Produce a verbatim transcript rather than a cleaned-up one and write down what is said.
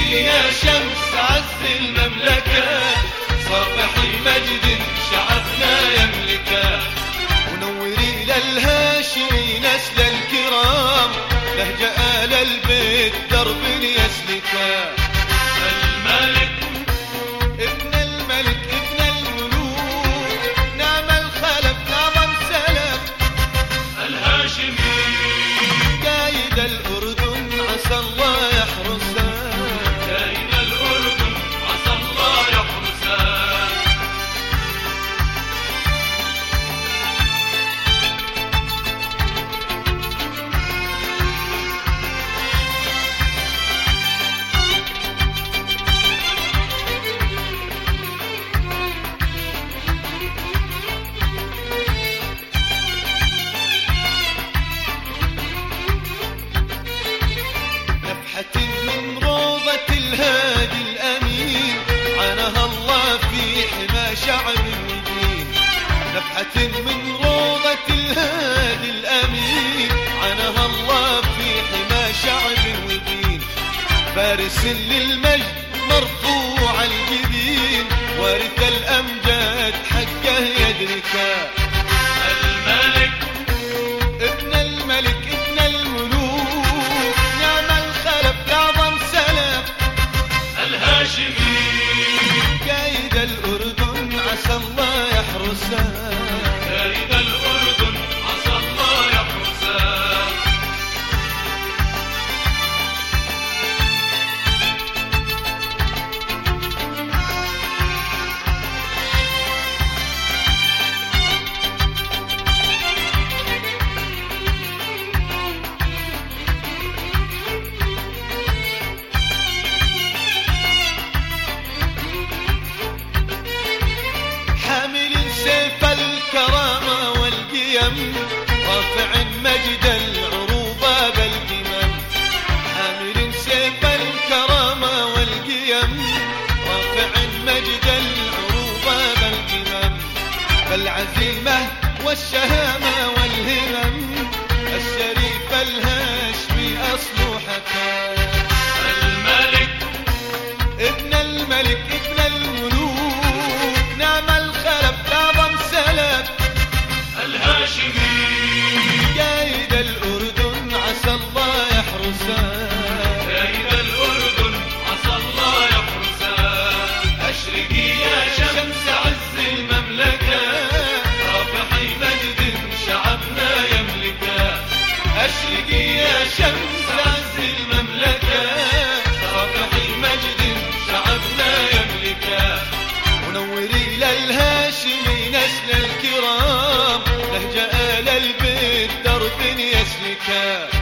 اشرقي يا شمس عز المملكة، صافحي مجد شعبنا يملكه، ونوري للهاشمي نسل الكرام، لهجة آل البيت درب يسلكه. الملك ابن الملك ابن الملوك، نعم الخلف نعم سلف، الهاشمي قايد الأردن عسى الله يحرسه، قايد الأردن عسى الله يحرسه. من روضة الهادي الأمين، عنها الله في حمى شعب ودين. نفحة من روضة الهادي الأمين، عنها الله في حمى شعب ودين. فارس للمجد مرفوع الجبين، وارث الأمجاد حقه يدركه. الملك ابن الملك ابن الملوك، نعم الخلف يعظم سلف، الهاشمي قايد الأردن عسى الله يحرسه، قايد الأردن عسى الله يحرسه. سيف الكرامة والقيم، رافع مجد العروبة بالقمم. حامل سيف الكرامة والقيم، رافع مجد العروبة بالقمم. بالعزيمة والشهامة والهمم، الشريف الهاشمي أصله حكى. الملك ابن الملك ابن الملوك، نعم الخلف نعظم سلف، الهاشمي قايد الأردن عسى الله يحرسه، قايد الأردن عسى الله يحرسه. أشرقي يا شمس عز المملكة، رافحي مجد شعبنا يملكه. أشرقي يا شمس عز المملكة، رافحي مجد شعبنا يملكه، ونوري للهاشمي نسل الكرام، لهجة آل البيت درب يسلكه.